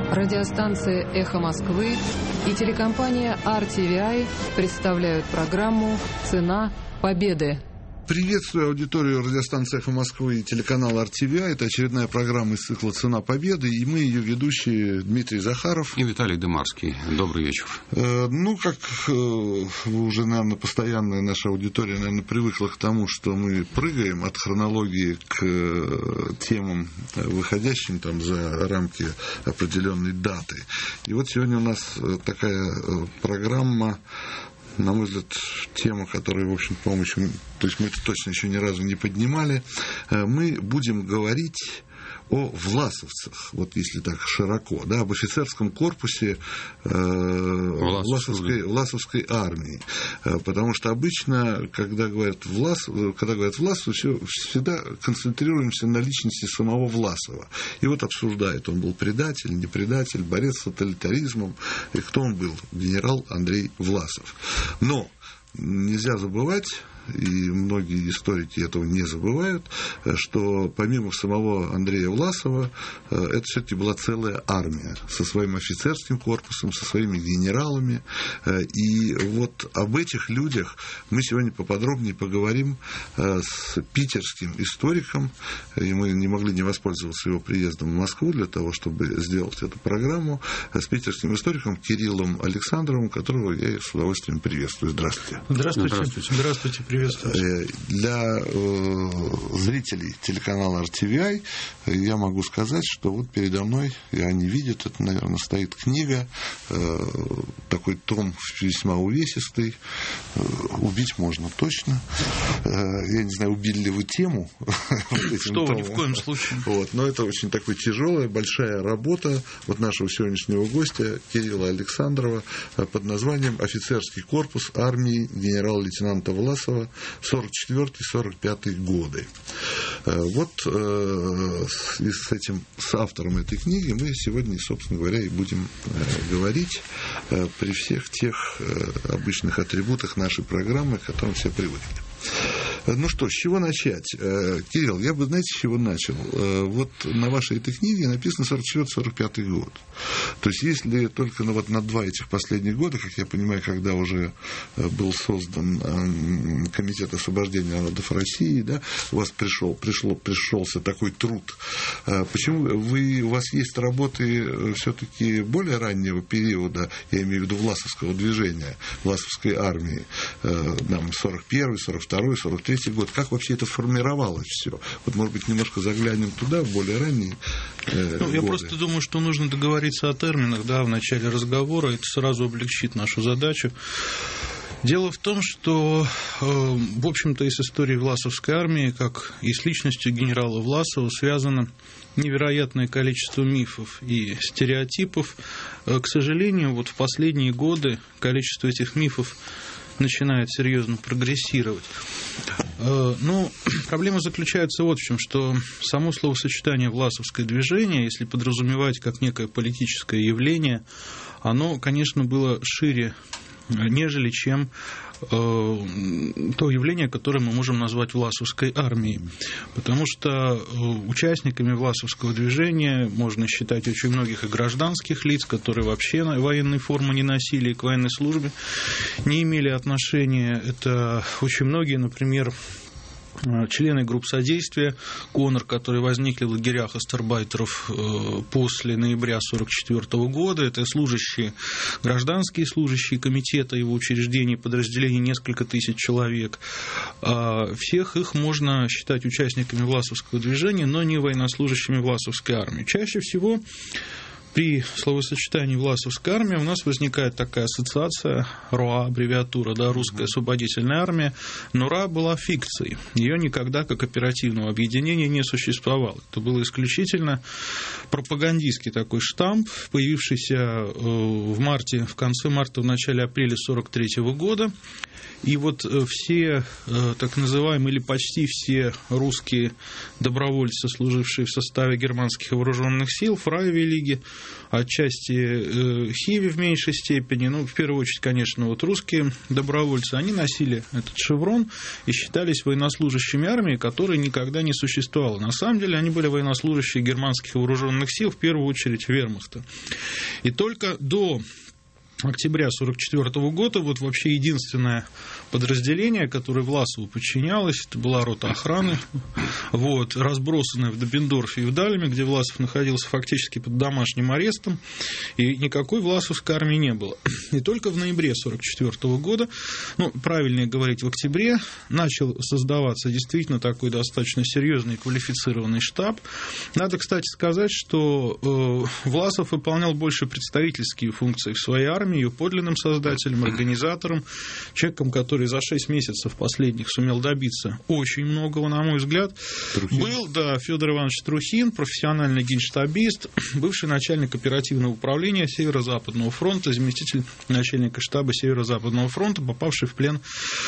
Радиостанция «Эхо Москвы» и телекомпания RTVI представляют программу «Цена победы». Приветствую аудиторию радиостанции «Эхо Москвы» и телеканал RTVI. Это очередная программа из цикла «Цена победы». И мы, ее ведущие, Дмитрий Захаров и Виталий Дымарский. Добрый вечер. Как вы уже, наверное, постоянная наша аудитория, наверное, привыкла к тому, что мы прыгаем от хронологии к темам, выходящим там за рамки определенной даты. И вот сегодня у нас такая программа, на мой взгляд, тема, которую, в общем, по-моему, то есть мы это точно еще ни разу не поднимали. Мы будем говорить о власовцах, вот если так широко, да, об офицерском корпусе власовской армии. Потому что обычно, когда говорят Власов, всегда концентрируемся на личности самого Власова. И вот обсуждают, он был предатель, не предатель, борец с тоталитаризмом, и кто он был? Генерал Андрей Власов. Но нельзя забывать, и многие историки этого не забывают, что помимо самого Андрея Власова, это все-таки была целая армия со своим офицерским корпусом, со своими генералами. И вот об этих людях мы сегодня поподробнее поговорим с питерским историком. И мы не могли не воспользоваться его приездом в Москву для того, чтобы сделать эту программу, с питерским историком Кириллом Александровым, которого я с удовольствием приветствую. Здравствуйте. Здравствуйте. Приветствую. Для зрителей телеканала RTVI я могу сказать, что вот передо мной, и они видят, это, наверное, стоит книга, такой том весьма увесистый. Убить можно точно. Я не знаю, убили ли вы тему. Что вы, ни в коем случае. Но это очень такой тяжелая, большая работа вот нашего сегодняшнего гостя Кирилла Александрова под названием «Офицерский корпус армии генерал-лейтенанта Власова 44-45 годы». Вот с автором этой книги мы сегодня, собственно говоря, и будем говорить при всех тех обычных атрибутах нашей программы, к которым все привыкли. Ну что, с чего начать? Кирилл, я бы, знаете, с чего начал? Вот на вашей этой книге написано 44-45 год. То есть, если только на два этих последних года, как я понимаю, когда уже был создан Комитет освобождения народов России, да, у вас пришелся такой труд. Почему у вас есть работы все-таки более раннего периода, я имею в виду Власовского движения, Власовской армии, 41-й, 42-й, 43-й год, как вообще это формировалось все? Вот, может быть, немножко заглянем туда, в более ранние годы. Я просто думаю, что нужно договориться о терминах, в начале разговора, это сразу облегчит нашу задачу. Дело в том, что, в общем-то, и с историей Власовской армии, как и с личностью генерала Власова, связано невероятное количество мифов и стереотипов. К сожалению, вот в последние годы количество этих мифов начинает серьезно прогрессировать. Но проблема заключается вот в чем, что само словосочетание «власовское движение», если подразумевать как некое политическое явление, оно, конечно, было шире, нежели чем то явление, которое мы можем назвать Власовской армией. Потому что участниками Власовского движения можно считать очень многих и гражданских лиц, которые вообще военной формы не носили и к военной службе не имели отношения. Это очень многие, например, члены групп содействия КОНР, которые возникли в лагерях астарбайтеров после ноября 1944 года. Это служащие, гражданские служащие комитета, его учреждений, подразделений, несколько тысяч человек. Всех их можно считать участниками Власовского движения, но не военнослужащими Власовской армии. Чаще всего при словосочетании «Власовская армия» у нас возникает такая ассоциация, РОА, аббревиатура, русская освободительная армия, но РА была фикцией. Ее никогда как оперативного объединения не существовало. Это был исключительно пропагандистский такой штамп, появившийся в конце марта, в начале апреля 1943 года. И вот все так называемые, или почти все русские добровольцы, служившие в составе германских вооруженных сил, Фрайевой лиги, отчасти Хиви в меньшей степени. Ну, в первую очередь, конечно, вот русские добровольцы, они носили этот шеврон и считались военнослужащими армии, которой никогда не существовало. На самом деле, они были военнослужащие германских вооруженных сил, в первую очередь вермахта. И только до октября 1944 года вот вообще единственное подразделение, которое Власову подчинялось, это была рота охраны, вот, разбросанная в Доббендорфе и в Далеме, где Власов находился фактически под домашним арестом, и никакой власовской армии не было. И только в ноябре 1944 года, ну, правильнее говорить, в октябре, начал создаваться действительно такой достаточно серьезный и квалифицированный штаб. Надо, кстати, сказать, что Власов выполнял больше представительские функции в своей армии, ее подлинным создателем, организатором, человеком, который за 6 месяцев последних сумел добиться очень многого, на мой взгляд. Трухин. Был, да, Федор Иванович Трухин, профессиональный генштабист, бывший начальник оперативного управления Северо-Западного фронта, заместитель начальника штаба Северо-Западного фронта, попавший в плен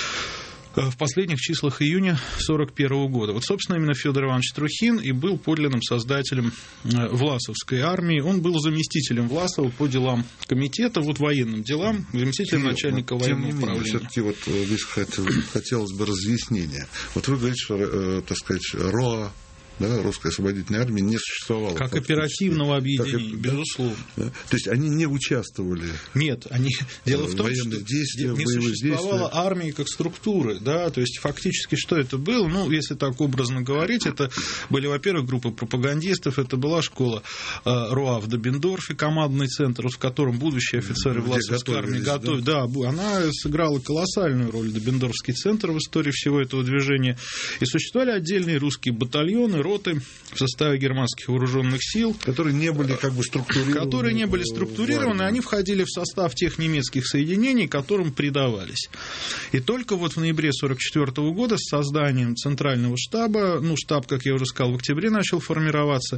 в последних числах июня 1941 года. Вот, собственно, именно Федор Иванович Трухин и был подлинным создателем Власовской армии. Он был заместителем Власова по делам комитета, вот военным делам, заместителем начальника военного управления. Все-таки вот здесь хотелось бы разъяснения. Вот вы говорите, что, так сказать, РОА, да, Русская освободительная армия не существовала. Как оперативного объединения, безусловно. Да? То есть они не участвовали. Нет, дело в том, что не существовало армии как структуры. Да? То есть фактически что это было? Ну, если так образно говорить, это были, во-первых, группы пропагандистов, это была школа РОА в Доббендорфе, командный центр, в котором будущие офицеры Власовской армии готовят. Да, она сыграла колоссальную роль, Доббендорфский центр, в истории всего этого движения. И существовали отдельные русские батальоны, роты в составе германских вооруженных сил, которые не были как бы структурированы, они входили в состав тех немецких соединений, которым предавались. И только вот в ноябре 1944 года с созданием центрального штаба, ну, штаб, как я уже сказал, в октябре начал формироваться,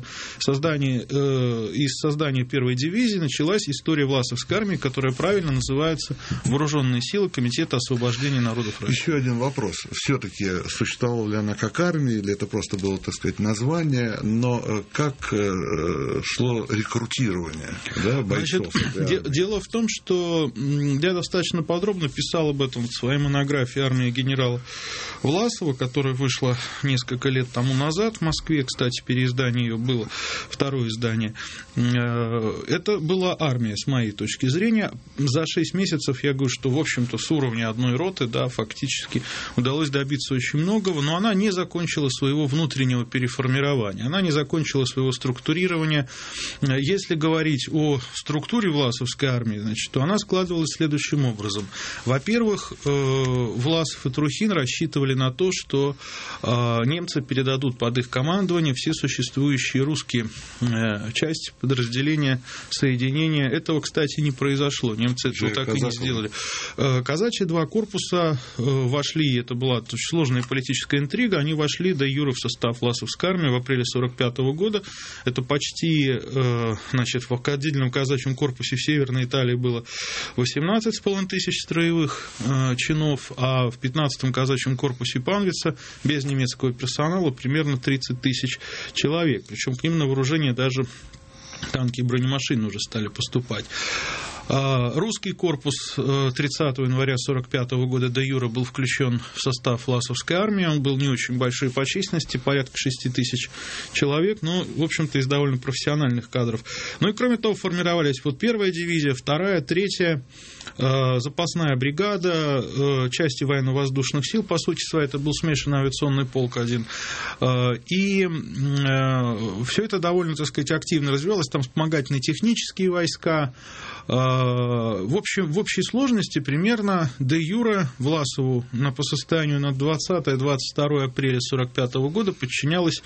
из создания первой дивизии началась история Власовской армии, которая правильно называется «Вооруженные силы Комитета освобождения народов России». Еще один вопрос. Все-таки существовала ли она как армия, или это просто было, так сказать, название, но как шло рекрутирование, да, бойцов? Дело в том, что я достаточно подробно писал об этом в своей монографии «Армия генерала Власова», которая вышла несколько лет тому назад в Москве, кстати, переиздание ее было, второе издание. Это была армия, с моей точки зрения. За 6 месяцев, я говорю, что, в общем-то, с уровня одной роты, да, фактически удалось добиться очень многого, но она не закончила своего внутреннего переформирования, она не закончила своего структурирования. Если говорить о структуре Власовской армии, значит, то она складывалась следующим образом. Во-первых, Власов и Трухин рассчитывали на то, что немцы передадут под их командование все существующие русские части, подразделения, соединения. Этого, кстати, не произошло. Немцы этого так и не сделали. Казачьи два корпуса вошли, это была очень сложная политическая интрига, они вошли до юра в состав Власовской армии в апреле 1945 года. Это почти, значит, в отдельном казачьем корпусе в Северной Италии было 18,5 тысяч строевых чинов, а в 15-м казачьем корпусе Панвица без немецкого персонала примерно 30 тысяч человек. Причем к ним на вооружение даже танки и бронемашины уже стали поступать. Русский корпус 30 января 1945 года де юре был включен в состав Власовской армии. Он был не очень большой по численности, порядка 6 тысяч человек, но, в общем-то, из довольно профессиональных кадров. Ну и, кроме того, формировались вот первая дивизия, вторая, третья, запасная бригада, части военно-воздушных сил, по сути своей, это был смешанный авиационный полк один. И все это довольно, так сказать, активно развивалось. Там вспомогательные технические войска. В общей сложности примерно де юре Власову по состоянию на 20-22 апреля 1945 года подчинялось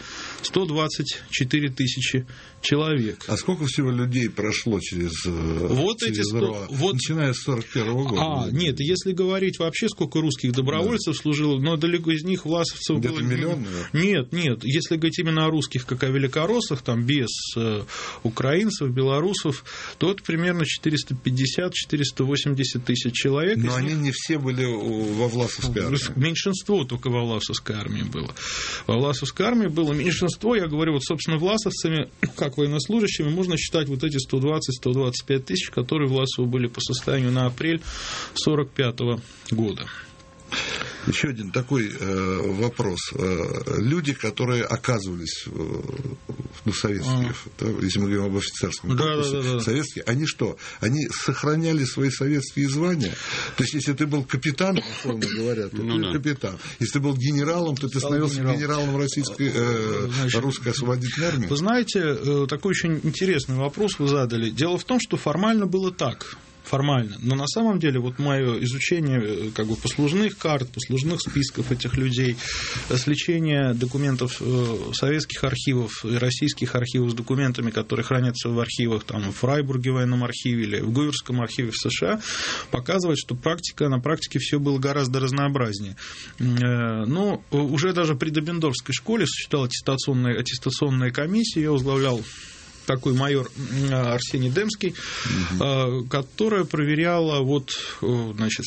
124 тысячи человек. А сколько всего людей прошло через РОА? Начиная с 41-го года. Нет, если говорить вообще, сколько русских добровольцев служило, но далеко из них власовцев где-то было... миллион, наверное? Нет, если говорить именно о русских, как о великороссах, там, без украинцев, белорусов, то это примерно 450-480 тысяч человек. Но они не все были во Власовской армии. Меньшинство только во Власовской армии было. Во Власовской армии было меньшинство, я говорю, вот, собственно, власовцами, как военнослужащими, можно считать вот эти 120-125 тысяч, которые Власовы были по состоянию на апрель 1945 года. Еще один такой вопрос. Люди, которые оказывались советские, если мы говорим об офицерском корпусе, советские, они что? Они сохраняли свои советские звания? То есть, если ты был капитаном, условно говоря, то ты капитан. Если ты был генералом, то ты становился генералом русской освободительной армии? Вы знаете, такой очень интересный вопрос вы задали. Дело в том, что формально было так. Формально. Но на самом деле вот мое изучение как бы послужных карт, послужных списков этих людей, сличение документов советских архивов и российских архивов с документами, которые хранятся в архивах там, в Фрайбурге военном архиве или в Гуверском архиве в США, показывает, что на практике все было гораздо разнообразнее. Но уже даже при Добендорфской школе существовала аттестационная комиссия, ее возглавлял такой майор Арсений Демский, которая проверяла вот, значит,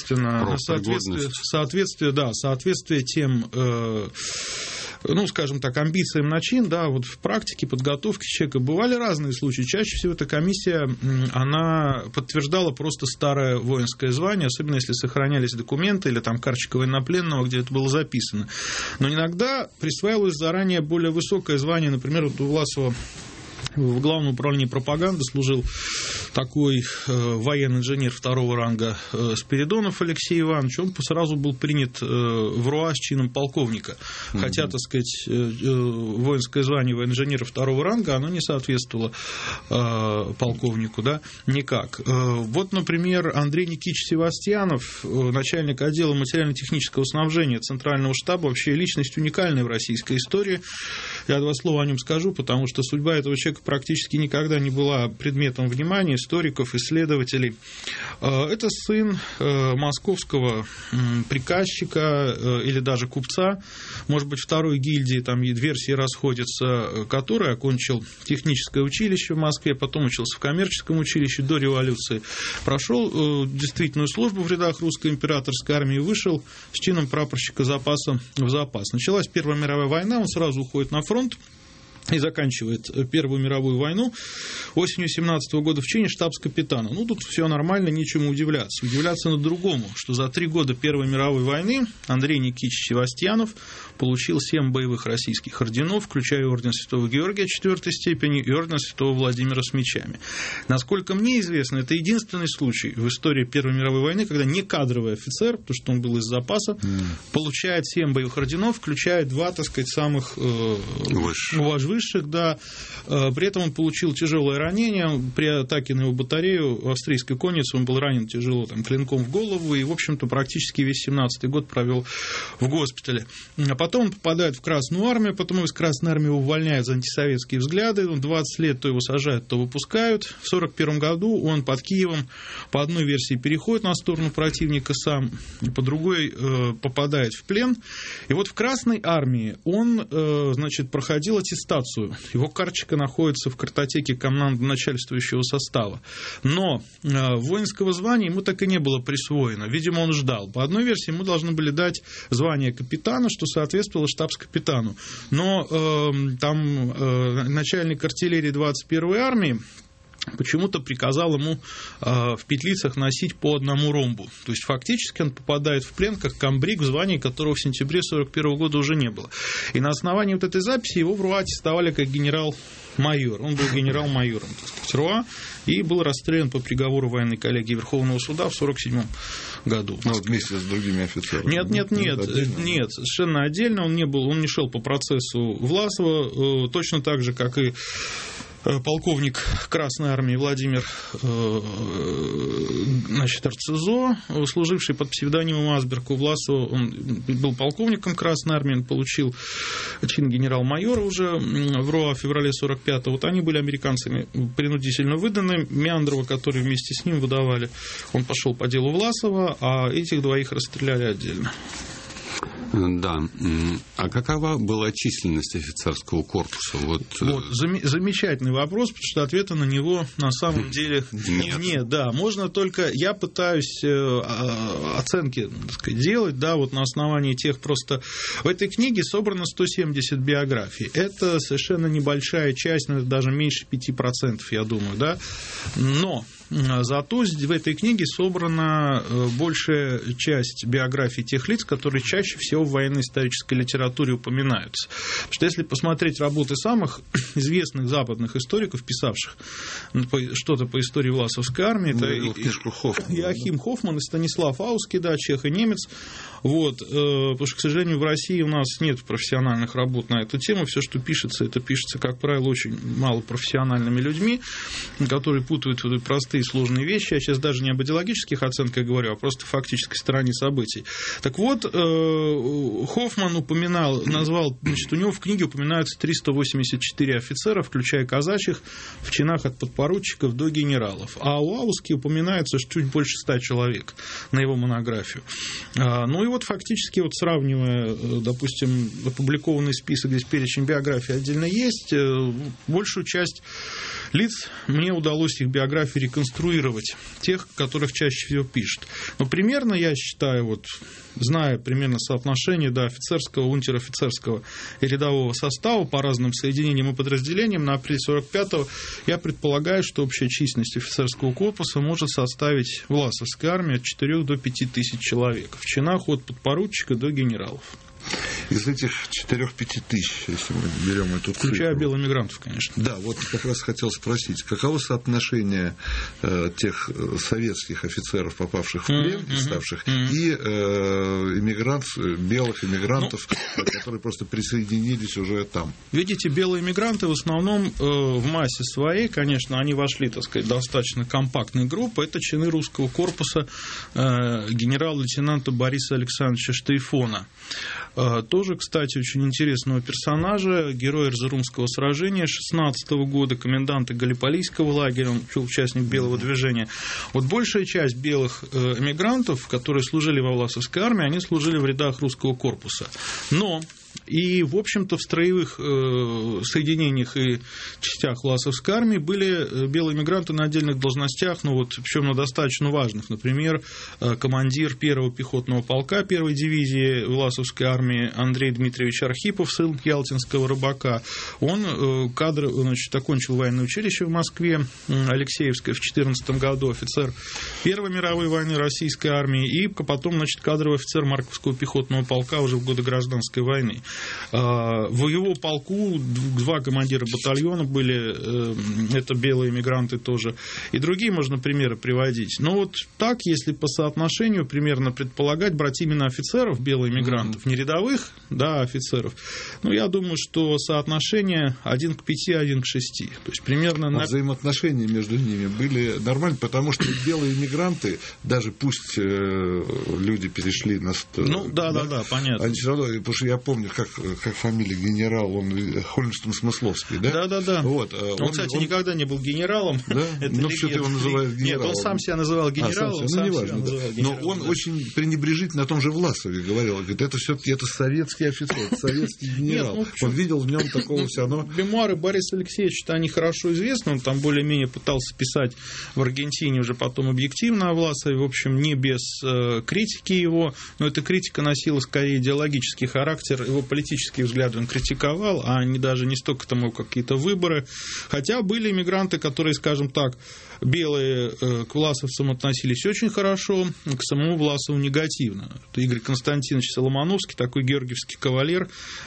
соответствие тем, ну, скажем так, амбициям начин, да, вот в практике подготовки человека бывали разные случаи. Чаще всего эта комиссия, она подтверждала просто старое воинское звание, особенно если сохранялись документы или там карточка военнопленного, где это было записано. Но иногда присваивалось заранее более высокое звание, например, вот у Власова в Главном управлении пропаганды служил такой военный инженер второго ранга Спиридонов Алексей Иванович. Он сразу был принят в РУА с чином полковника. Хотя, так сказать, воинское звание военного-инженера второго ранга, оно не соответствовало полковнику, да, никак. Вот, например, Андрей Никитич Севастьянов, начальник отдела материально-технического снабжения Центрального штаба, вообще личность уникальная в российской истории. Я два слова о нем скажу, потому что судьба этого человека практически никогда не была предметом внимания историков, исследователей. Это сын московского приказчика или даже купца, может быть, второй гильдии, там версии расходятся, который окончил техническое училище в Москве, потом учился в коммерческом училище до революции, прошел действительную службу в рядах русской императорской армии, вышел с чином прапорщика запаса в запас. Началась Первая мировая война, он сразу уходит на фронт и заканчивает Первую мировую войну осенью 1917 года в чине штабс-капитана. Ну, тут все нормально, нечему удивляться. Удивляться на другому, что за 3 года Первой мировой войны Андрей Никитич Севастьянов получил 7 боевых российских орденов, включая орден Святого Георгия 4-й степени и орден Святого Владимира с мечами. Насколько мне известно, это единственный случай в истории Первой мировой войны, когда не кадровый офицер, потому что он был из запаса, получает 7 боевых орденов, включая 2, так сказать, самых высших, да. При этом он получил тяжелое ранение. При атаке на его батарею австрийской конницы он был ранен тяжело там, клинком в голову и, в общем-то, практически весь 17-й год провел в госпитале. А потом он попадает в Красную армию, потом из Красной армии его увольняют за антисоветские взгляды. 20 лет то его сажают, то выпускают. В 1941 году он под Киевом по одной версии переходит на сторону противника сам, по другой попадает в плен. И вот в Красной армии он, значит, проходил аттестацию. Его карточка находится в картотеке командно-начальствующего состава. Но воинского звания ему так и не было присвоено. Видимо, он ждал. По одной версии ему должны были дать звание капитана, что соответствовало штабс-капитану. Но там начальник артиллерии 21-й армии почему-то приказал ему в петлицах носить по одному ромбу. То есть, фактически он попадает в плен как комбриг, в звании которого в сентябре 1941 года уже не было. И на основании вот этой записи его в РУА аттестовали как генерал-майор. Он был генерал-майором, так сказать, РУА, и был расстрелян по приговору военной коллегии Верховного суда в 1947 году. Ну, вот вместе с другими офицерами. Нет, совершенно отдельно. Он не шел по процессу Власова, точно так же, как и полковник Красной Армии Владимир Арцизо, служивший под псевдонимом Асберг у Власова. Он был полковником Красной Армии, он получил чин генерал-майора уже в РОА в феврале 45-го. Вот они были американцами принудительно выданы. Меандрова, который вместе с ним выдавали, он пошел по делу Власова, а этих двоих расстреляли отдельно. Да. А какова была численность офицерского корпуса? Замечательный вопрос, потому что ответа на него на самом деле нет. Да, можно только... Я пытаюсь оценки, так сказать, делать, да, вот на основании тех просто... В этой книге собрано 170 биографий. Это совершенно небольшая часть, но это даже меньше 5%, я думаю, да. Но... Зато в этой книге собрана большая часть биографий тех лиц, которые чаще всего в военно-исторической литературе упоминаются. Потому что если посмотреть работы самых известных западных историков, писавших что-то по истории Власовской армии, это Иоахим Хоффман и Станислав Ауский, да, чех и немец. Вот, потому что, к сожалению, в России у нас нет профессиональных работ на эту тему. Все, что пишется, это пишется, как правило, очень малопрофессиональными людьми, которые путают простые и сложные вещи. Я сейчас даже не об идеологических оценках говорю, а просто фактической стороне событий. Так вот, Хоффман назвал, значит, у него в книге упоминаются 384 офицера, включая казачьих, в чинах от подпоручиков до генералов. А у Ауски упоминается чуть больше 100 человек на его монографию. Ну и вот фактически, вот сравнивая, допустим, опубликованный список, здесь перечень биографий отдельно есть, большую часть лиц мне удалось их биографии реконструировать, тех, которых чаще всего пишут. Но примерно, я считаю, вот, зная примерно соотношение, да, офицерского, унтер-офицерского и рядового состава по разным соединениям и подразделениям на апрель 45-го, я предполагаю, что общая численность офицерского корпуса может составить Власовской армии от 4 до 5 тысяч человек, в чинах от подпоручика до генералов. Из этих 4-5 тысяч, если мы берем эту цифру... Включая белоэмигрантов, конечно. Да, вот как раз хотел спросить, каково соотношение тех советских офицеров, попавших в плен и ставших, и белых эмигрантов, которые просто присоединились уже там? Видите, белые эмигранты в основном в массе своей, конечно, они вошли, так сказать, достаточно компактной группы. Это чины русского корпуса генерал-лейтенанта Бориса Александровича Штейфона. Тоже, кстати, очень интересного персонажа, герой Эрзерумского сражения 16 года, коменданта Галиполийского лагеря, он участник Белого движения. Вот большая часть белых эмигрантов, которые служили во Власовской армии, они служили в рядах русского корпуса. Но и, в общем-то, в строевых соединениях и частях Власовской армии были белые эмигранты на отдельных должностях, ну вот, причем на достаточно важных. Например, командир 1-го пехотного полка 1-й дивизии Власовской армии Андрей Дмитриевич Архипов, сын ялтинского рыбака. Он окончил военное училище в Москве, Алексеевское, в 2014 году, офицер Первой мировой войны российской армии, и потом, значит, кадровый офицер Марковского пехотного полка уже в годы гражданской войны. В его полку 2 командира батальона были, это белые эмигранты тоже, и другие можно примеры приводить. Но вот так, если по соотношению примерно предполагать, брать именно офицеров, белых эмигрантов, не рядовых, да, офицеров, ну, я думаю, что соотношение 1 к 5, 1 к 6. То есть примерно... Взаимоотношения между ними были нормальны, потому что белые эмигранты, даже пусть люди перешли на... Ну, да, понятно. Они все равно, потому что я помню, как фамилия генерал, он Хольнштейн Смысловский, да? Да. Вот, он, кстати, никогда не был генералом. Да? Ну, все-таки его называют генералом. Нет, он сам себя называл генералом. Но он очень пренебрежительно о том же Власове говорил. Говорит, это все-таки советский офицер, советский генерал. Он видел в нем такого все равно... Мемуары Бориса Алексеевича, они хорошо известны. Он там более-менее пытался писать в Аргентине уже потом объективно о Власове. В общем, не без критики его. Но эта критика носила скорее идеологический характер. Его политические взгляды он критиковал, а даже не столько тому какие-то выборы. Хотя были эмигранты, которые, скажем так, белые к власовцам относились очень хорошо, к самому Власову негативно. Это Игорь Константинович Соломоновский, такой георгиевский кавалер,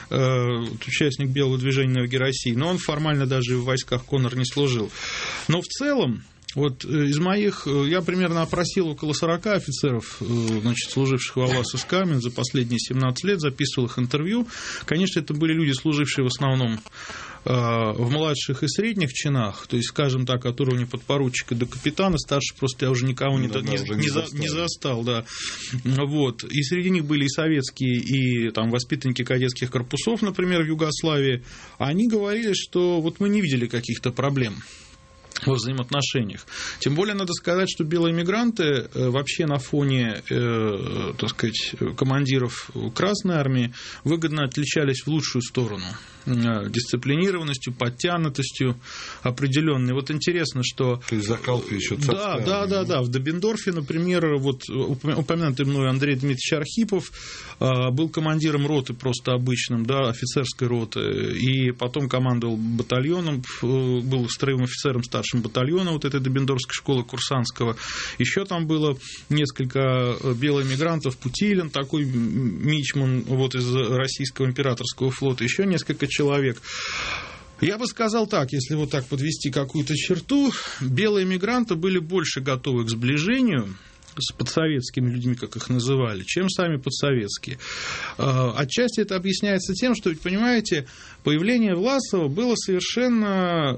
участник Белого движения Новой России, но он формально даже в войсках Коннор не служил. Но в целом Вот из моих, я примерно опросил около 40 офицеров, значит, служивших во Власовской армии за последние 17 лет, записывал их интервью. Конечно, это были люди, служившие в основном в младших и средних чинах, то есть, скажем так, от уровня подпоручика до капитана, старше просто я уже никого не застал, да. Вот. И среди них были и советские, и там воспитанники кадетских корпусов, например, в Югославии. Они говорили, что вот мы не видели каких-то проблем во взаимоотношениях. Тем более, надо сказать, что белые мигранты вообще на фоне, так сказать, командиров Красной армии выгодно отличались в лучшую сторону. Дисциплинированностью, подтянутостью определенной. Вот интересно, что... То есть закалка еще царская. Да. В Доббендорфе, например, вот упомянутый мной Андрей Дмитриевич Архипов был командиром роты просто обычным, да, офицерской роты, и потом командовал батальоном, был строевым офицером старшим батальона вот этой Доббендорфской школы Курсантского. Еще там было несколько белых мигрантов, Путилин, такой мичман вот из российского императорского флота, еще несколько человек. Я бы сказал так, если вот так подвести какую-то черту, белые мигранты были больше готовы к сближению с подсоветскими людьми, как их называли, чем сами подсоветские. Отчасти это объясняется тем, что, ведь, понимаете, появление Власова было совершенно,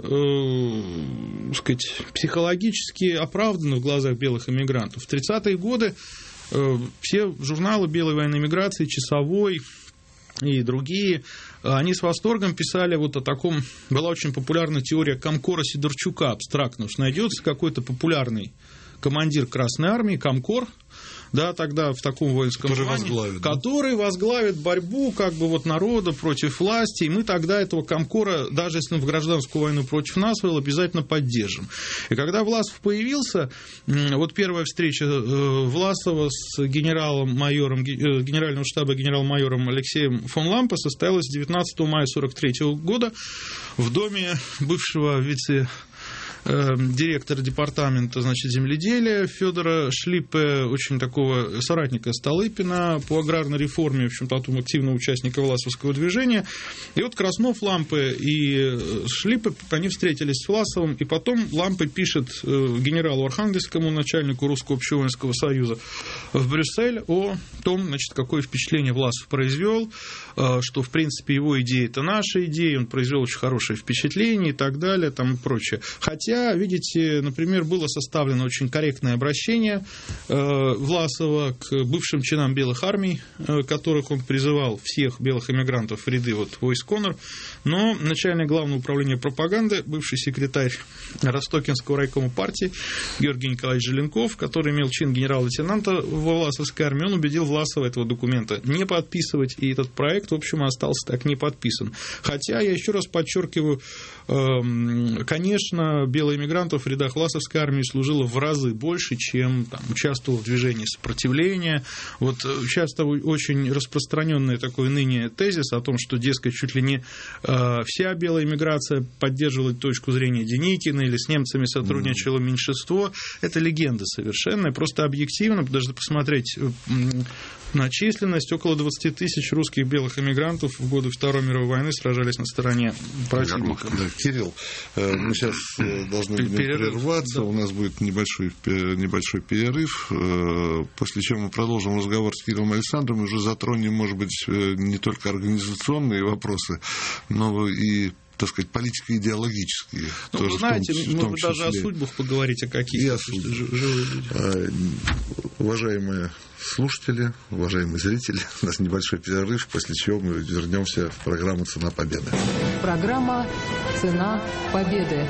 так сказать, психологически оправдано в глазах белых эмигрантов. В 30-е годы все журналы белой военной миграции, «Часовой» и другие, они с восторгом писали вот о таком, была очень популярна теория комкора Сидорчука, абстрактно, что найдется какой-то популярный командир Красной армии, комкор, да, тогда в таком воинском звании, который возглавит борьбу как бы вот народа против власти, и мы тогда этого комкора, даже если он в гражданскую войну против нас вел, обязательно поддержим. И когда Власов появился, вот первая встреча Власова с генералом-майором, генерального штаба генерал-майором Алексеем фон Лампе состоялась 19 мая 1943 года в доме бывшего директора департамента, значит, земледелия Федора Шлиппе, очень такого соратника Столыпина по аграрной реформе, в общем, потом активного участника Власовского движения. И вот Краснов, Лампе и Шлиппе, они встретились с Власовым, и потом Лампе пишет генералу Архангельскому, начальнику Русского общевоинского союза в Брюссель о том, значит, какое впечатление Власов произвел, что, в принципе, его идея – это наша идея, он произвел очень хорошее впечатление и так далее, там и прочее. Хотя, видите, например, было составлено очень корректное обращение Власова к бывшим чинам белых армий, которых он призывал всех белых эмигрантов в ряды вот войск КОНР, но начальник главного управления пропаганды, бывший секретарь Ростокинского райкома партии Георгий Николаевич Желенков, который имел чин генерал-лейтенанта во Власовской армии, он убедил Власова этого документа не подписывать, и этот проект, в общем, остался так не подписан. Хотя, я еще раз подчеркиваю, конечно, белых эмигрантов в рядах Власовской армии служило в разы больше, чем там, участвовало в движении сопротивления. Вот часто очень распространенный такой ныне тезис о том, что, дескать, чуть ли не вся белая эмиграция поддерживала точку зрения Деникина или с немцами сотрудничало меньшинство. Это легенда совершенная, просто объективно, даже посмотреть на численность, около 20 тысяч русских белых эмигрантов в годы Второй мировой войны сражались на стороне противника. Да, Кирилл, мы сейчас должны будем прерваться, да. У нас будет небольшой перерыв, после чего мы продолжим разговор с Кириллом Александровым, уже затронем, может быть, не только организационные вопросы, но и, так сказать, политико-идеологические. Ну, вы знаете, можно даже о судьбах поговорить, о каких-то. Уважаемые слушатели, уважаемые зрители, у нас небольшой перерыв, после чего мы вернемся в программу «Цена победы». Программа «Цена победы».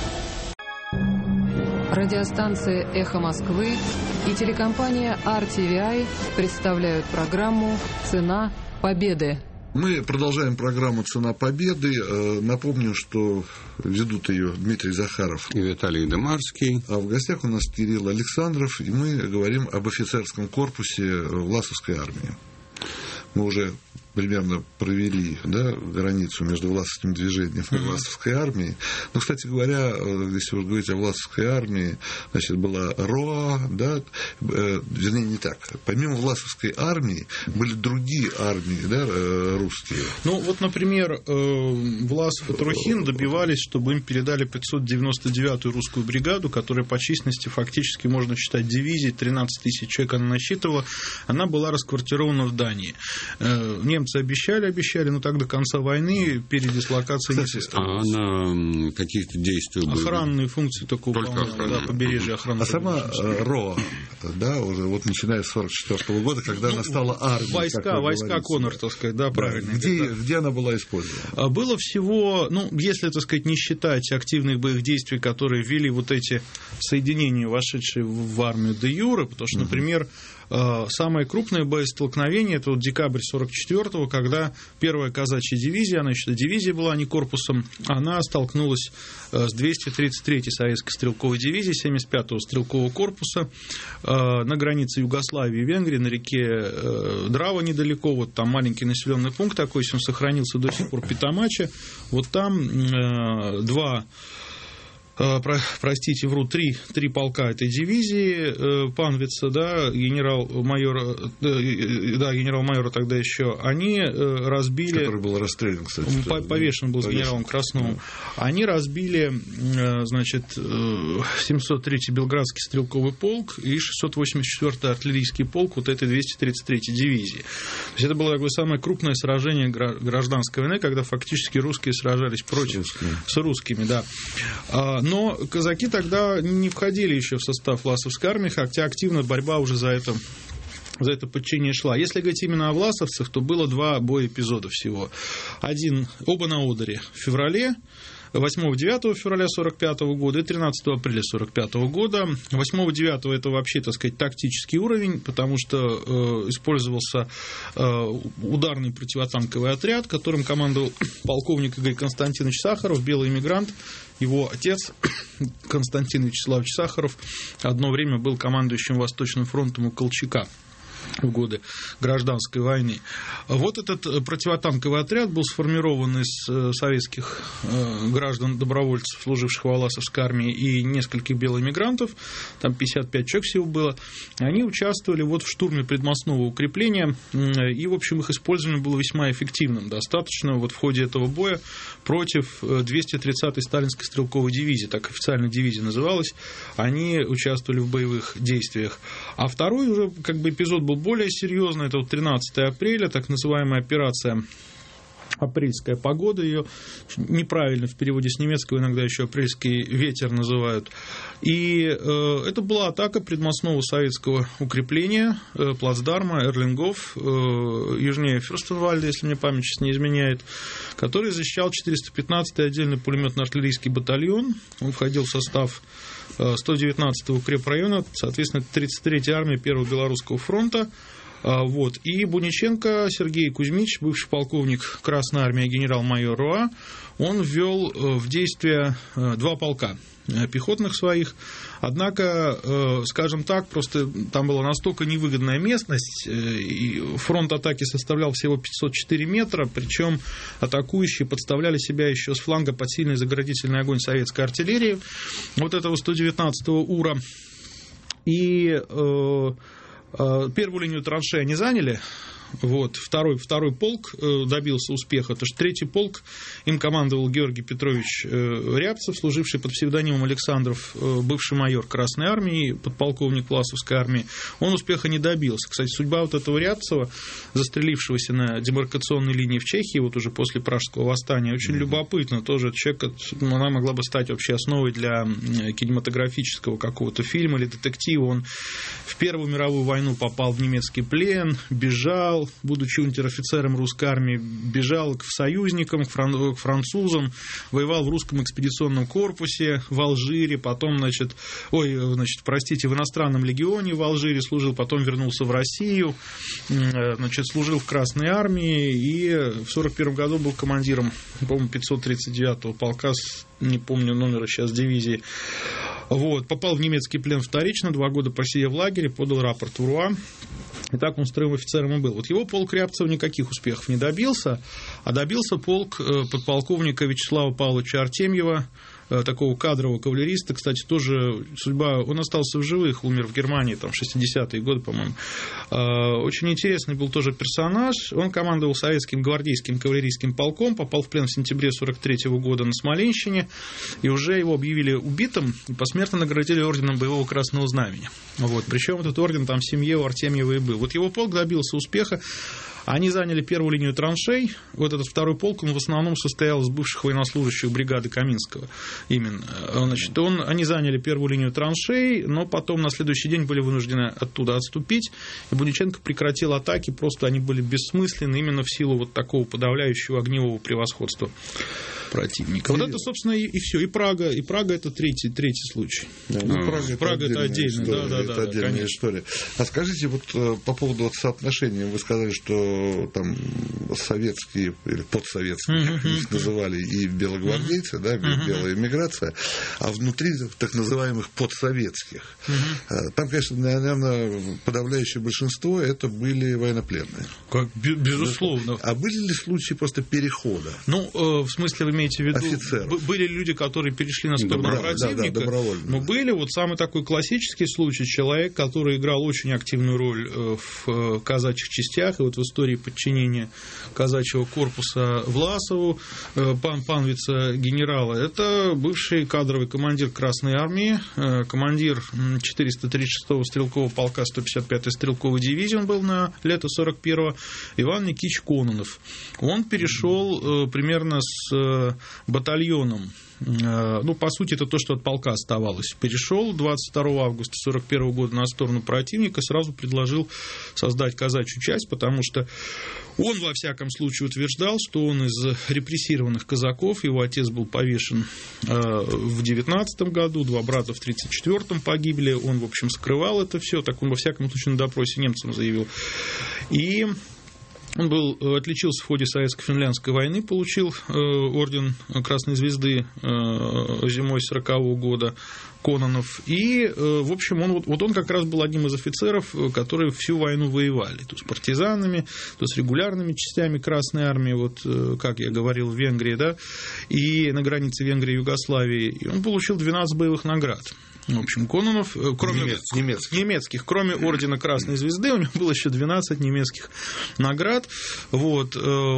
Радиостанция «Эхо Москвы» и телекомпания RTVI представляют программу «Цена победы». Мы продолжаем программу «Цена победы». Напомню, что ведут ее Дмитрий Захаров и Виталий Демарский. А в гостях у нас Кирилл Александров, и мы говорим об офицерском корпусе Власовской армии. Мы уже примерно провели, да, границу между власовским движением и власовской армией. Но, кстати говоря, если вы говорите о власовской армии, значит, была РОА, да, вернее, не так. Помимо власовской армии были другие армии, да, русские. Ну, вот, например, Власов и Трухин добивались, чтобы им передали 599-ю русскую бригаду, которая по численности фактически можно считать дивизией, 13 тысяч человек она насчитывала, она была расквартирована в Дании. Немцы обещали, но так до конца войны передислокация не состоялась. А она каких-то действий была? Охранные функции только выполняла, да, побережье охраны. А сама РОА, да, уже вот начиная с 1944 года, когда она стала армией. Войска Коннор, так сказать, да, правильно. Где она была использована? Было всего, ну, если, так сказать, не считать активных боевых действий, которые ввели вот эти соединения, вошедшие в армию де юре, потому что, например, самое крупное боестолкновение — это вот декабрь 1944-го, когда первая казачья дивизия, она еще дивизия была, а не корпусом, она столкнулась с 233-й советской стрелковой дивизией 75-го стрелкового корпуса на границе Югославии и Венгрии, на реке Драва недалеко, вот там маленький населенный пункт такой, он сохранился до сих пор, Питомача, вот там три полка этой дивизии Панвица, да, генерал-майора тогда еще, они разбили... Который был расстрелян, кстати. Повешен был с генералом Красновым. Да. Они разбили, значит, 703-й Белградский стрелковый полк и 684-й артиллерийский полк вот этой 233-й дивизии. То есть это было, как бы, самое крупное сражение гражданской войны, когда фактически русские сражались с русскими, да. Но казаки тогда не входили еще в состав власовской армии, хотя активно борьба уже за это подчинение шла. Если говорить именно о власовцах, то было два боеэпизода всего. Оба на Одере в феврале, 8-9 февраля 1945 года и 13 апреля 1945 года. 8-9 это вообще, так сказать, тактический уровень, потому что использовался ударный противотанковый отряд, которым командовал полковник Игорь Константинович Сахаров, белый эмигрант. Его отец, Константин Вячеславович Сахаров, одно время был командующим Восточным фронтом у Колчака в годы гражданской войны. Вот этот противотанковый отряд был сформирован из советских граждан-добровольцев, служивших в Власовской армии, и нескольких белоэмигрантов, там 55 человек всего было. Они участвовали вот в штурме предмостного укрепления, и, в общем, их использование было весьма эффективным. Достаточно вот в ходе этого боя против 230-й сталинской стрелковой дивизии, так официально дивизия называлась, они участвовали в боевых действиях. А второй уже, как бы, эпизод был более серьезный, это вот 13 апреля, так называемая операция «Апрельская погода», ее неправильно в переводе с немецкого иногда еще «апрельский ветер» называют. И это была атака предмостного советского укрепления, плацдарма Эрлингов, южнее Фюрстенвальда, если мне память сейчас не изменяет, который защищал 415-й отдельный пулеметно-артиллерийский батальон. Он входил в состав 119-го укрепрайона, соответственно, 33-й армии Первого Белорусского фронта. Вот. И Буниченко Сергей Кузьмич, бывший полковник Красной армии, генерал-майор РОА, он ввел в действие два полка пехотных своих. Однако, скажем так, просто там была настолько невыгодная местность, и фронт атаки составлял всего 504 метра, причем атакующие подставляли себя еще с фланга под сильный заградительный огонь советской артиллерии, вот этого 119-го УРА. И первую линию траншей они заняли. Вот, второй полк добился успеха, потому что третий полк, им командовал Георгий Петрович Рябцев, служивший под псевдонимом Александров, бывший майор Красной армии, подполковник Власовской армии. Он успеха не добился. Кстати, судьба вот этого Рябцева, застрелившегося на демаркационной линии в Чехии, вот уже после Пражского восстания, очень любопытно. Тоже человек, она могла бы стать вообще основой для кинематографического какого-то фильма или детектива. Он в Первую мировую войну попал в немецкий плен, бежал, будучи унтер-офицером русской армии, бежал к союзникам, к французам, воевал в русском экспедиционном корпусе в Алжире, потом, в иностранном легионе в Алжире служил, потом вернулся в Россию, служил в Красной армии и в 1941 году был командиром, по-моему, 539-го полка, не помню номера сейчас, дивизии. Вот, попал в немецкий плен вторично, 2 года просидев в лагере, подал рапорт в РУА. И так он строевым офицером и был. Вот его полк Рябцева никаких успехов не добился, а добился полк подполковника Вячеслава Павловича Артемьева, такого кадрового кавалериста, кстати, тоже судьба, он остался в живых, умер в Германии, там, в 60-е годы, по-моему. Очень интересный был тоже персонаж, он командовал советским гвардейским кавалерийским полком, попал в плен в сентябре 1943 года на Смоленщине, и уже его объявили убитым, и посмертно наградили орденом Боевого Красного Знамени. Вот. Причем этот орден там в семье у Артемьева и был. Вот его полк добился успеха. Они заняли первую линию траншей. Вот этот второй полк, он в основном состоял из бывших военнослужащих бригады Каминского. Именно. Значит, они заняли первую линию траншей, но потом на следующий день были вынуждены оттуда отступить. И Буниченко прекратил атаки, просто они были бессмысленны именно в силу вот такого подавляющего огневого превосходства противника. Вот это, собственно, и все. И Прага это третий случай. Да, Прага это отдельная история. А скажите, вот по поводу соотношения, вы сказали, что там советские или подсоветские, их называли и белогвардейцы, да, белая эмиграция, а внутри так называемых подсоветских. Там, конечно, наверное, подавляющее большинство это были военнопленные. Безусловно. А были ли случаи просто перехода? Ну, в смысле, вы имеете в виду, офицеров. Были люди, которые перешли на сторону противника. Да, добровольно. Но были вот самый такой классический случай, человек, который играл очень активную роль в казачьих частях, и вот в истории подчинения казачьего корпуса Власову, пан вице-генерала, это бывший кадровый командир Красной Армии, командир 436-го стрелкового полка 155-й стрелковой дивизии, он был на лето 41-го, Иван Никитич Кононов. Он перешел примерно с батальоном, ну, по сути, это то, что от полка оставалось. Перешел 22 августа 1941 года на сторону противника, сразу предложил создать казачью часть, потому что он, во всяком случае, утверждал, что он из репрессированных казаков, его отец был повешен в 19 году, два брата в 1934 погибли, он, в общем, скрывал это все, так он, во всяком случае, на допросе немцам заявил. И он отличился в ходе Советско-финляндской войны, получил орден Красной Звезды зимой 1940 года, Кононов. И, в общем, он как раз был одним из офицеров, которые всю войну воевали. То с партизанами, то с регулярными частями Красной Армии, вот, как я говорил, в Венгрии, да, и на границе Венгрии и Югославии. И он получил 12 боевых наград. В общем, Кононов, кроме немецких, кроме ордена Красной Звезды, у него было еще 12 немецких наград. Вот.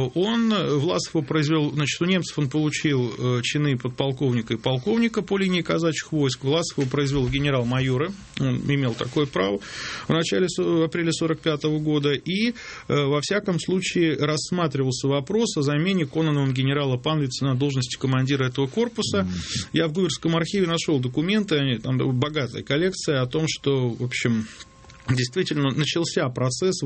Власов его произвел, значит, у немцев он получил чины подполковника и полковника по линии казачьих войск. Власов его произвел генерал-майора, он имел такое право в начале апреля 1945 года. И, во всяком случае, рассматривался вопрос о замене Кононовым генерала Панвица на должности командира этого корпуса. Я в Гуверском архиве нашел документы, там богатая коллекция о том, что, в общем, действительно начался процесс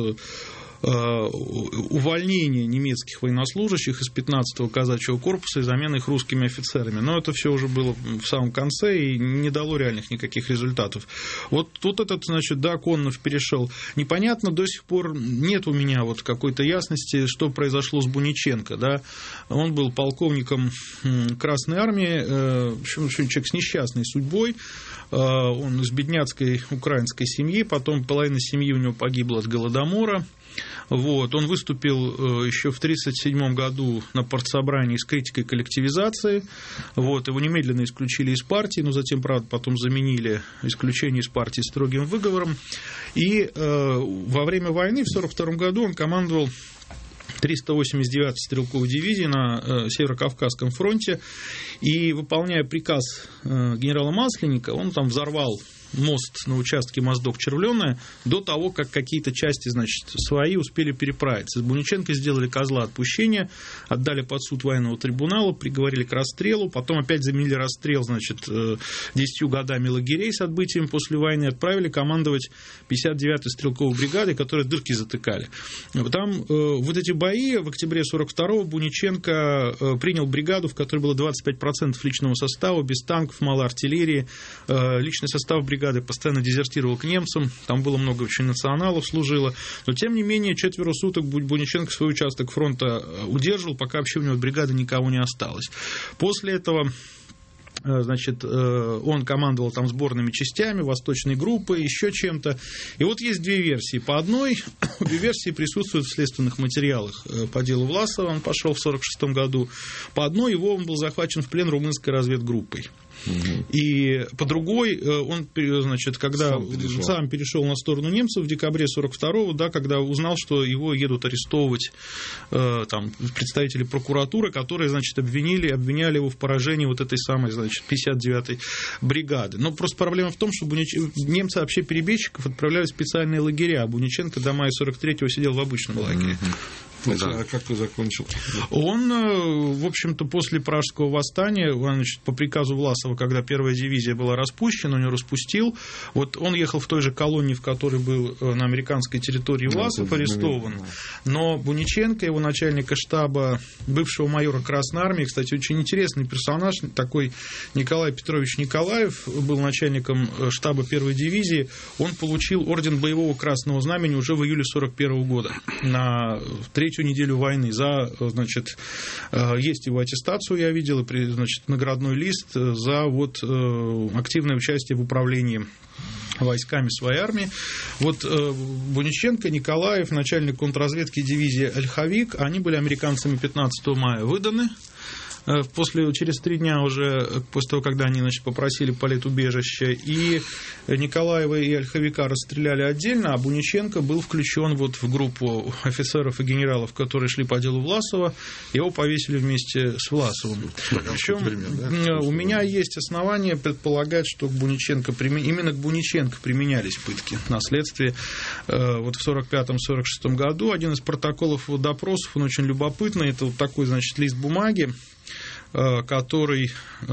увольнения немецких военнослужащих из 15-го казачьего корпуса и замены их русскими офицерами. Но это все уже было в самом конце и не дало реальных никаких результатов. Вот тут этот, значит, да, Кононов перешел. Непонятно, до сих пор нет у меня вот какой-то ясности, что произошло с Буниченко. Да? Он был полковником Красной Армии, в общем, человек с несчастной судьбой. Он из бедняцкой украинской семьи, потом половина семьи у него погибла от голодомора. Вот. Он выступил еще в 1937 году на партсобрании с критикой коллективизации. Вот. Его немедленно исключили из партии, но затем, правда, потом заменили исключение из партии строгим выговором. И во время войны в 1942 году он командовал 389-й стрелковой дивизии на Северо-Кавказском фронте. И, выполняя приказ генерала Масленника, он там взорвал мост на участке Моздок-Червленое до того, как какие-то части, значит, свои успели переправиться. С Буниченко сделали козла отпущения, отдали под суд военного трибунала, приговорили к расстрелу, потом опять заменили расстрел, значит, 10 годами лагерей с отбытием после войны, отправили командовать 59-й стрелковой бригадой, которые дырки затыкали. Там вот эти бои в октябре 1942-го Буниченко принял бригаду, в которой было 25% личного состава, без танков, мало артиллерии. Личный состав бригады постоянно дезертировал к немцам, там было много очень националов служило, но тем не менее 4 суток Буниченко свой участок фронта удерживал, пока вообще у него от бригады никого не осталось. После этого Значит, он командовал там сборными частями, восточной группой, еще чем-то. И вот есть две версии. По одной, обе версии присутствуют в следственных материалах по делу Власова. Он пошел в 1946 году. По одной, его он был захвачен в плен румынской разведгруппой. И по другой, он, значит, когда сам перешел на сторону немцев в декабре 1942-го, да, когда узнал, что его едут арестовывать там, представители прокуратуры, которые, значит, обвиняли его в поражении вот этой самой, значит, 59-й бригады. Но просто проблема в том, что немцы вообще перебежчиков отправляли в специальные лагеря, а Буниченко до мая 1943-го сидел в обычном лагере. А как ты закончил? Он, в общем-то, после Пражского восстания, значит, по приказу Власова, когда первая дивизия была распущена, он ее распустил. Вот он ехал в той же колонии, в которой был на американской территории Власов, арестован. Но Буниченко, его начальника штаба, бывшего майора Красной Армии, кстати, очень интересный персонаж, такой Николай Петрович Николаев, был начальником штаба первой дивизии. Он получил орден Боевого Красного Знамени уже в июле 1941 года, на третью неделю войны. Значит, есть его аттестацию, я видел, и, значит, наградной лист за вот активное участие в управлении войсками своей армии. Вот Буниченко, Николаев, начальник контрразведки дивизии Ольховик, они были американцами 15 мая выданы. Через 3 дня уже, после того, когда они, значит, попросили политубежище, и Николаева и Ольховика расстреляли отдельно, а Буниченко был включен вот в группу офицеров и генералов, которые шли по делу Власова, его повесили вместе с Власовым. Причем у меня есть основания предполагать, что именно к Буниченко применялись пытки на следствии. Вот в 1945-1946 году один из протоколов его допросов, он очень любопытный, это вот такой, значит, лист бумаги, который,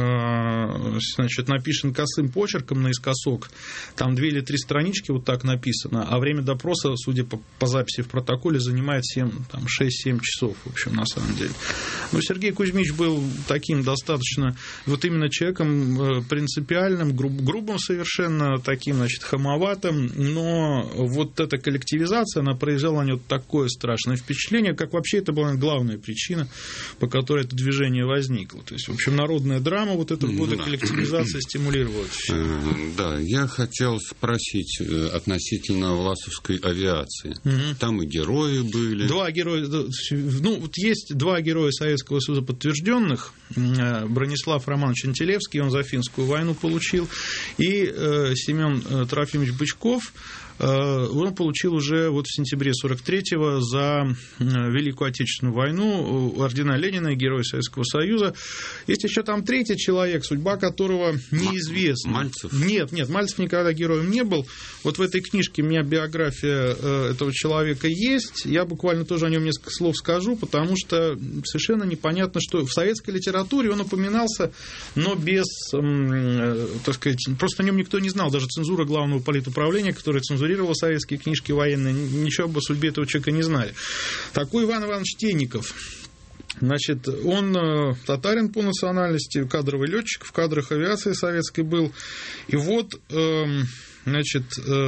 значит, написан косым почерком наискосок, там 2 или 3 странички, вот так написано, а время допроса, судя по записи в протоколе, занимает 6-7 часов, в общем, на самом деле. Но Сергей Кузьмич был таким достаточно, вот именно человеком принципиальным, грубым совершенно, таким, значит, хамоватым, но вот эта коллективизация, она произвела на него такое страшное впечатление, как вообще это была главная причина, по которой это движение возникло. То есть, в общем, народная драма, вот эта года коллективизация стимулировала. Да, я хотел спросить относительно власовской авиации. Там и герои были. 2 героя, ну, вот есть 2 героя Советского Союза подтвержденных. Бронислав Романович Антилевский, он за Финскую войну получил, и Семен Трофимович Бычков, он получил уже вот в сентябре 1943-го за Великую Отечественную войну ордена Ленина и Героя Советского Союза. Есть еще там 3-й человек, судьба которого неизвестна. Мальцев? Нет, Мальцев никогда героем не был. Вот в этой книжке у меня биография этого человека есть. Я буквально тоже о нем несколько слов скажу, потому что совершенно непонятно, что в советской литературе он упоминался, но без, так сказать, просто о нем никто не знал. Даже цензура Главного политуправления, которая цензурировала советские книжки военные, ничего об судьбе этого человека не знали. Такой Иван Иванович Тенников. Значит, он татарин по национальности, кадровый летчик, в кадрах авиации советской был. И вот, значит,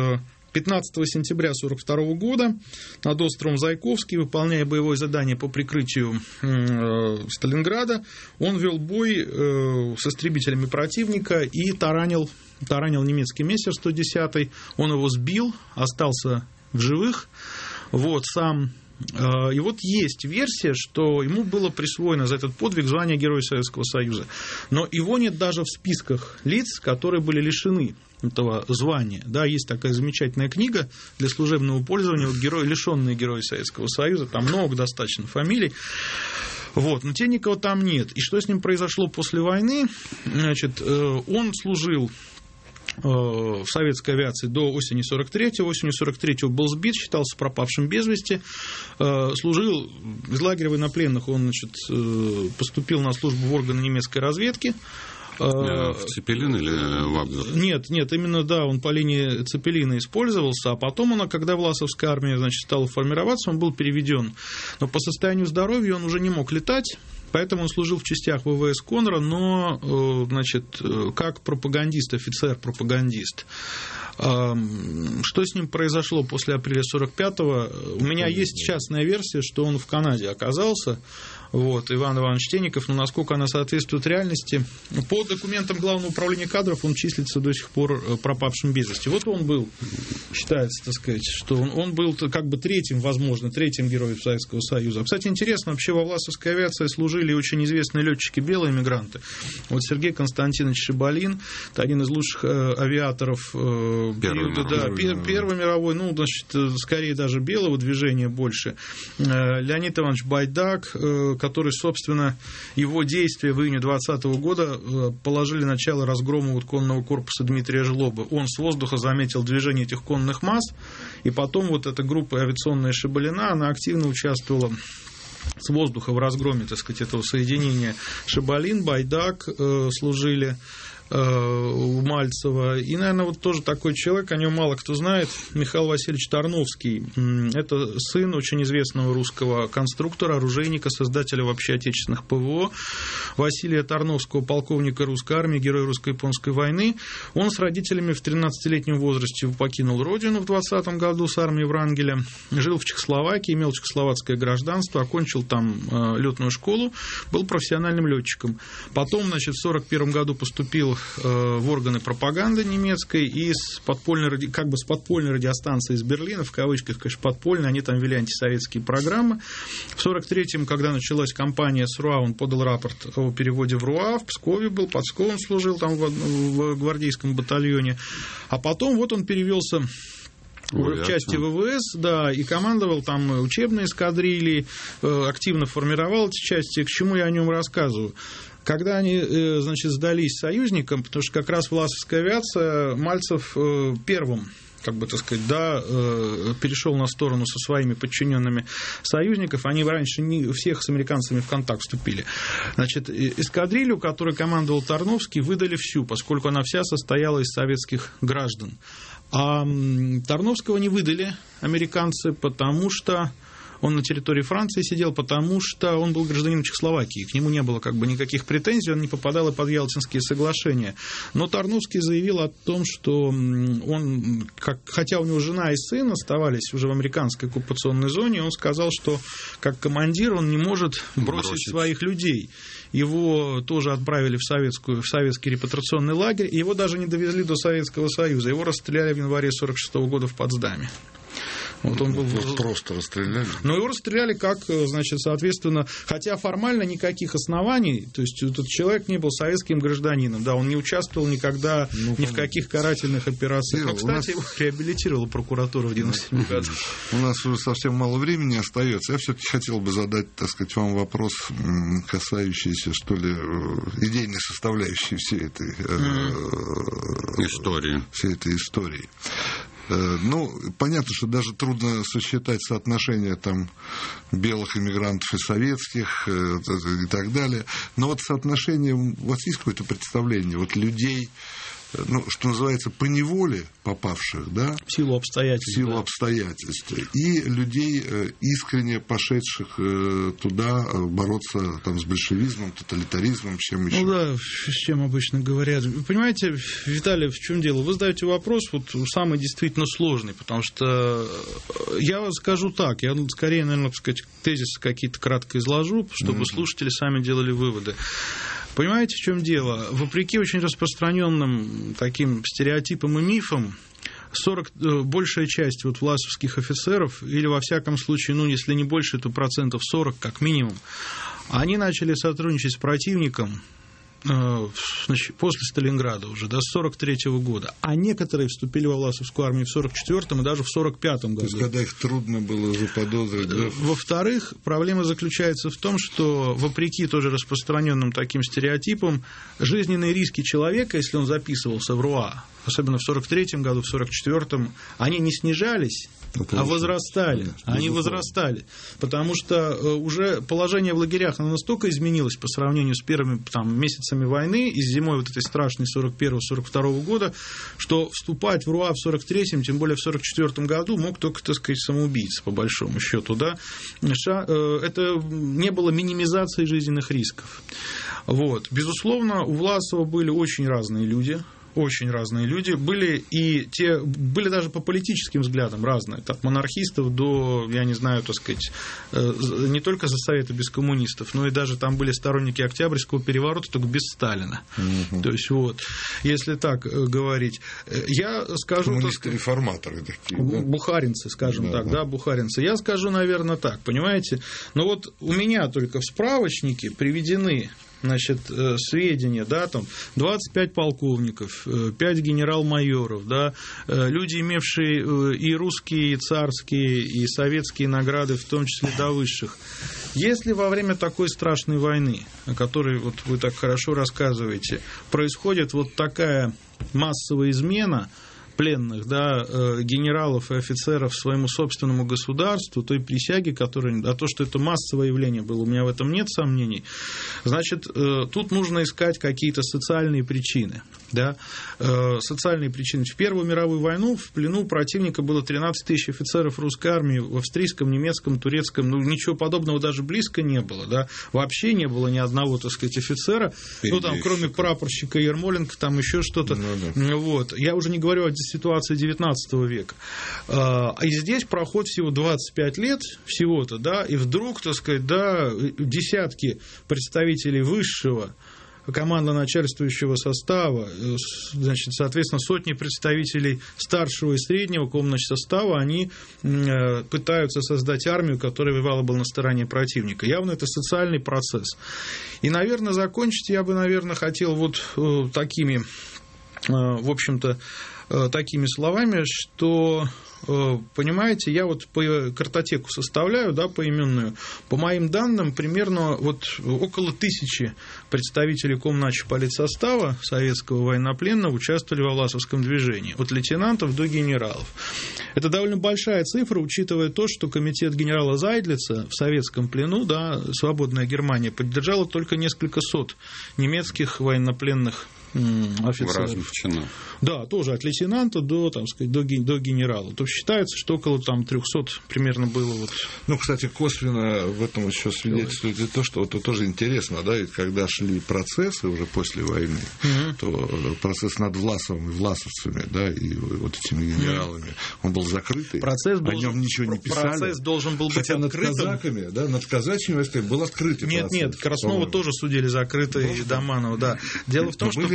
15 сентября 1942 года над островом Зайковский, выполняя боевое задание по прикрытию Сталинграда, он вел бой с истребителями противника и таранил немецкий Мессер 110-й. Он его сбил, остался в живых. Вот, сам. И вот есть версия, что ему было присвоено за этот подвиг звание Героя Советского Союза. Но его нет даже в списках лиц, которые были лишены этого звания. Да, есть такая замечательная книга для служебного пользования, вот лишенные Героя Советского Союза, там много достаточно фамилий. Вот, но Тенникова там нет. И что с ним произошло после войны? Значит, он служил в советской авиации до осени 43-го. Осенью 43-го был сбит, считался пропавшим без вести. Служил из лагеря военнопленных. Он, значит, поступил на службу в органы немецкой разведки. В Цепелин или Вагнер? Нет, именно, да, он по линии Цепелина использовался, а потом когда Власовская армия, значит, стала формироваться, он был переведен. Но по состоянию здоровья он уже не мог летать, поэтому он служил в частях ВВС Конора, но, значит, как пропагандист, офицер-пропагандист. Что с ним произошло после апреля 45-го? У меня есть частная версия, что он в Канаде оказался. Вот, Иван Иванович Тенников, но насколько она соответствует реальности, по документам Главного управления кадров он числится до сих пор пропавшим без вести. Вот он был, считается, так сказать, что он был как бы третьим героем Советского Союза. Кстати, интересно, вообще во Власовской авиации служили очень известные летчики, белые эмигранты. Вот Сергей Константинович Шибалин, это один из лучших авиаторов периода Первой мировой, ну, значит, скорее даже белого движения больше. Леонид Иванович Байдак, который, собственно, его действия в июне 2020 года положили начало разгрому конного корпуса Дмитрия Жлобы. Он с воздуха заметил движение этих конных масс, и потом вот эта группа авиационная Шибалина, она активно участвовала с воздуха в разгроме, так сказать, этого соединения. Шибалин, Байдак служили у Мальцева. И, наверное, вот тоже такой человек, о нем мало кто знает, Михаил Васильевич Тарновский. Это сын очень известного русского конструктора, оружейника, создателя вообще отечественных ПВО, Василия Тарновского, полковника русской армии, героя русско-японской войны. Он с родителями в 13-летнем возрасте покинул родину в 20 году с армией Врангеля, жил в Чехословакии, имел чехословацкое гражданство, окончил там летную школу, был профессиональным летчиком. Потом, значит, в 1941 году поступил в органы пропаганды немецкой и с подпольной радиостанции из Берлина, в кавычках, конечно, подпольной, они там вели антисоветские программы. В 1943-м, когда началась кампания с РУА, он подал рапорт о переводе в РУА, в Пскове был, под Псковом служил там в гвардейском батальоне, а потом вот он перевелся в части ВВС, да, и командовал там учебные эскадрильи, активно формировал эти части, к чему я о нем рассказываю. Когда они, значит, сдались союзникам, потому что как раз власовская авиация, Мальцев первым, как бы так сказать, да, перешел на сторону со своими подчиненными союзников, они раньше всех с американцами в контакт вступили. Значит, эскадрилью, которой командовал Тарновский, выдали всю, поскольку она вся состояла из советских граждан. А Тарновского не выдали американцы, потому что он на территории Франции сидел, потому что он был гражданином Чехословакии. К нему не было как бы никаких претензий, он не попадал и под Ялтинские соглашения. Но Тарновский заявил о том, что он, хотя у него жена и сын оставались уже в американской оккупационной зоне, он сказал, что как командир он не может бросить своих людей. Его тоже отправили в советский репатриационный лагерь, и его даже не довезли до Советского Союза. Его расстреляли в январе 1946 года в Потсдаме. Вот он был... Просто расстреляли? Но его расстреляли как, значит, соответственно, хотя формально никаких оснований, то есть этот человек не был советским гражданином, да, он не участвовал никогда ни в каких карательных операциях. Но, кстати, его реабилитировала прокуратура в 1997 году. У нас уже совсем мало времени остается. Я все-таки хотел бы задать, так сказать, вам вопрос, касающийся, что ли, идейной составляющей всей этой истории. Ну, понятно, что даже трудно сосчитать соотношение там белых иммигрантов и советских и так далее. Но вот соотношение, у вас есть какое-то представление, вот людей, ну, что называется, поневоле попавших, да? В силу обстоятельств. И людей, искренне пошедших туда бороться там, с большевизмом, тоталитаризмом, чем еще. Ну да, с чем обычно говорят. Вы понимаете, Виталий, в чем дело? Вы задаете вопрос, вот самый действительно сложный, потому что я скажу так, я скорее, наверное, так сказать, тезисы какие-то кратко изложу, чтобы слушатели сами делали выводы. Понимаете, в чем дело? Вопреки очень распространенным таким стереотипам и мифам, большая часть вот власовских офицеров, или во всяком случае, ну, если не больше, то 40% как минимум, они начали сотрудничать с противником после Сталинграда уже, до 1943 года. А некоторые вступили во Власовскую армию в 1944 и даже в 1945 году. То есть, когда их трудно было заподозрить, да? Во-вторых, проблема заключается в том, что, вопреки тоже распространенным таким стереотипам, жизненные риски человека, если он записывался в РУА, особенно в 1943 году, в 1944, они не снижались, а возрастали. Они возрастали. Потому что уже положение в лагерях оно настолько изменилось по сравнению с первыми там, месяцами войны и с зимой вот этой страшной 41-42 года, что вступать в РУА в 43-м, тем более в 44 году, мог только, так сказать, самоубийца, по большому счету. Да? Это не было минимизацией жизненных рисков. Вот. Безусловно, у Власова были очень разные люди. очень разные люди. Были даже по политическим взглядам разные. От монархистов до, я не знаю, так сказать, не только за Советы без коммунистов, но и даже там были сторонники Октябрьского переворота, только без Сталина. То есть, вот, если так говорить. Я скажу... Коммунисты-реформаторы такие, да? Бухаринцы, скажем так, да, бухаринцы. Я скажу, наверное, так, понимаете? Но вот у меня только в справочнике приведены, значит, сведения, да, там 25 полковников, 5 генерал-майоров, да, люди, имевшие и русские, и царские, и советские награды, в том числе до высших. Если во время такой страшной войны, о которой вот вы так хорошо рассказываете, происходит вот такая массовая измена пленных, да, генералов и офицеров своему собственному государству, той присяги, которая... А то, что это массовое явление было, у меня в этом нет сомнений. Значит, тут нужно искать какие-то социальные причины. Да? Социальные причины. В Первую мировую войну в плену противника было 13 тысяч офицеров русской армии в австрийском, немецком, турецком. Ну, ничего подобного даже близко не было. Да? Вообще не было ни одного, так сказать, офицера. Ну, там, кроме прапорщика Ермоленко, там еще что-то. Вот. Я уже не говорю о ситуации XIX века. И здесь проходит всего 25 лет всего-то, да, и вдруг, так сказать, да, десятки представителей высшего командно-начальствующего состава, значит, соответственно, сотни представителей старшего и среднего комнатсостава, они пытаются создать армию, которая воевала бы на стороне противника. Явно это социальный процесс. И, наверное, закончить я бы, наверное, хотел вот такими, в общем-то, такими словами, что, понимаете, я вот по картотеку составляю, да, поименную, по моим данным, примерно вот около 1000 представителей комначполитсостава советского военнопленного участвовали во Власовском движении, от лейтенантов до генералов. Это довольно большая цифра, учитывая то, что комитет генерала Зайдлица в советском плену, да, свободная Германия, поддержала только несколько сот немецких военнопленных офицеров. В разных чинах. Да, тоже от лейтенанта до, там сказать, до генерала. То считается, что около там 300 примерно было. Вот. Ну, кстати, косвенно в этом еще свидетельствует и то, что вот, тоже интересно, да, и когда шли процессы уже после войны, то процесс над Власовым и власовцами, да, и вот этими генералами, он был закрытый, процесс о нем ничего не писали. Процесс должен был быть хотя открытым. Над казаками, да, над казачьими был открытый процесс. Нет, Краснова тоже судили закрыто, и Доманова, да. Дело в том, что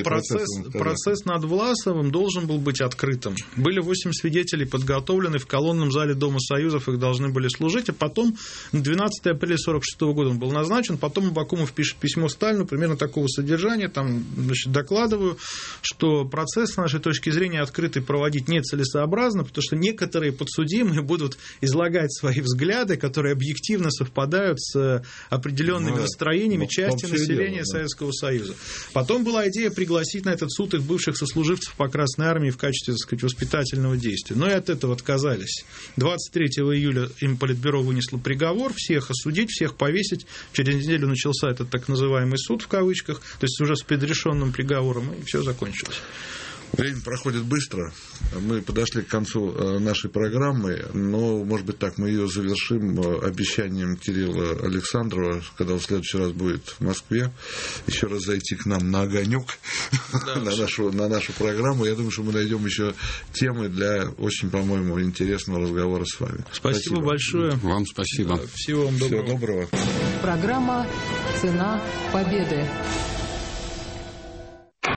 процесс над Власовым должен был быть открытым. Были 8 свидетелей подготовлены в колонном зале Дома Союзов, их должны были служить, а потом, 12 апреля 1946 года он был назначен, потом Абакумов пишет письмо Сталину примерно такого содержания, там, значит, докладываю, что процесс, с нашей точки зрения, открытый проводить нецелесообразно, потому что некоторые подсудимые будут излагать свои взгляды, которые объективно совпадают с определенными настроениями части населения Советского Союза. Потом была идея пригласить на этот суд их бывших сослуживцев по Красной Армии в качестве, так сказать, воспитательного действия. Но и от этого отказались. 23 июля им Политбюро вынесло приговор, всех осудить, всех повесить. Через неделю начался этот так называемый суд, в кавычках, то есть уже с предрешенным приговором, и все закончилось. Время проходит быстро. Мы подошли к концу нашей программы, но, может быть, так мы ее завершим обещанием Кирилла Александрова, когда он в следующий раз будет в Москве, еще раз зайти к нам на огонек, да, на нашу программу. Я думаю, что мы найдем еще темы для очень, по-моему, интересного разговора с вами. Спасибо большое. Вам спасибо. Всего вам доброго. Программа «Цена победы».